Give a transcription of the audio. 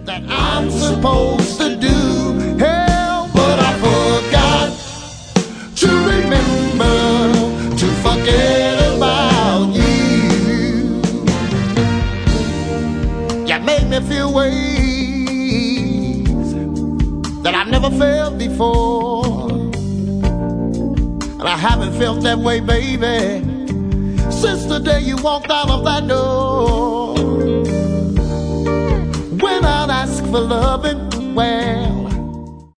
that I'm supposed to do. Hell, but I forgot to remember to forget about you. You made me feel ways that I've never felt before, and I haven't felt that way, baby, since the day you walked out of that door. When I'd ask for loving, well,